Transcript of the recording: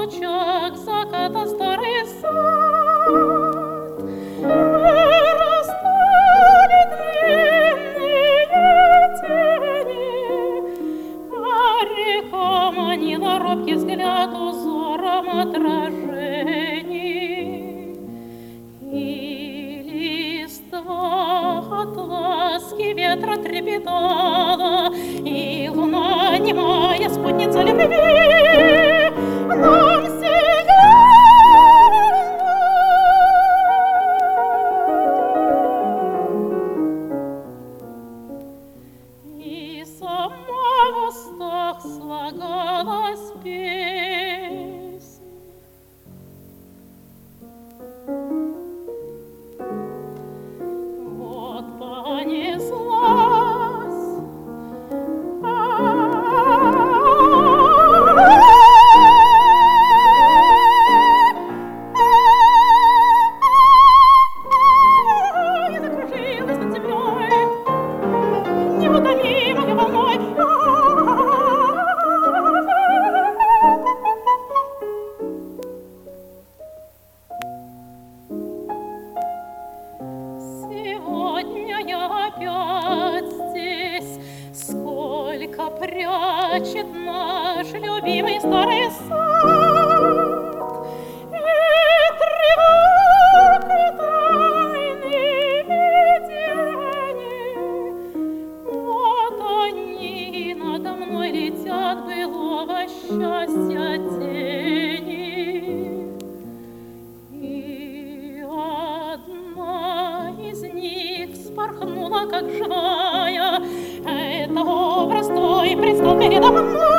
лучах заката старый сад. Вырастали длинные тени, а река манила робкий взгляд узором отражений. И листва от ласки ветра трепетала, и луна, немая спутница любви, нам сияла. И сама в устах слагалась песня. Вот понеслась и закружилась над землей неутомимой волной. Сегодня я опять здесь, сколько прячет наш любимый старый сад. И тревог, и тайны видений, вот они надо мной летят былого счастья тени. И одна из них вспорхнула, как живая. Это образ твой предстал передо мной.